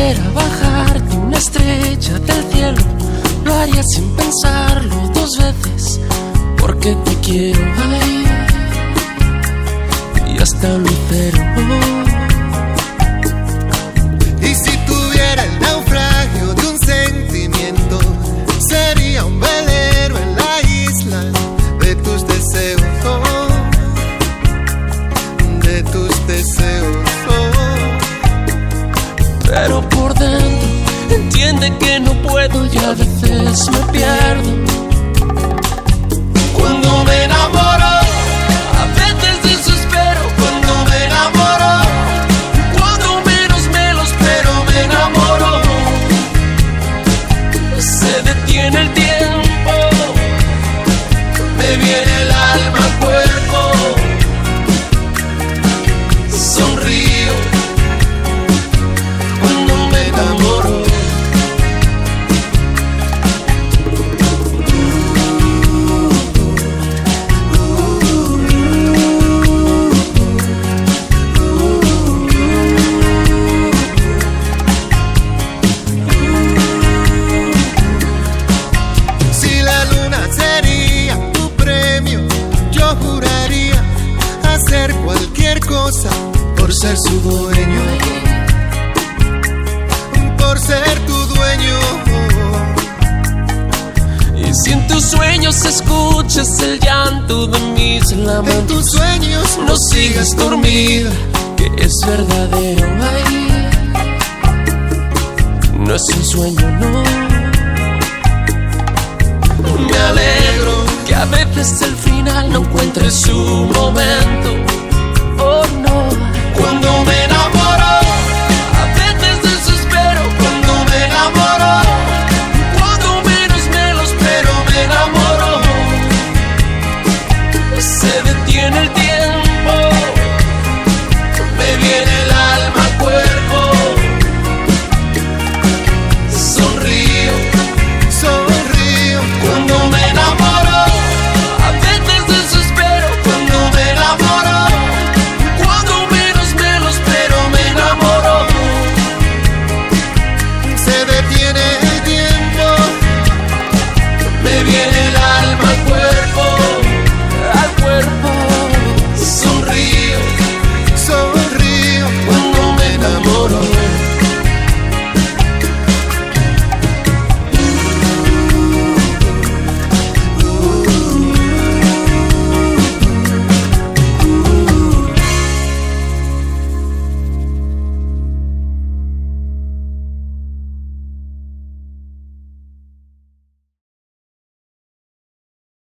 pudiera bajarte una estrella del cielo, lo haría sin pensarlo dos veces, porque te quiero, ay, y hasta un lucero. Y si tuviera el naufragio de un sentimiento, sería un velero en la isla de tus deseos, de tus deseos. Pero por dentro entiende que no puedo y a veces me pierdo. Cuando me enamoro, a veces desespero. cuando me enamoro, Cuando menos me lo espero, me enamoro. Se detiene el tiempo, me viene el alma al cuerpo, sonrío cuando me enamoro. Si la luna sería tu premio, yo juraría hacer cualquier cosa por ser su dueño, por ser tu dueño. y si en tus sueños escuchas el llanto de mis En lamentos, tus sueños no sigas dormida, que es verdadero, ay,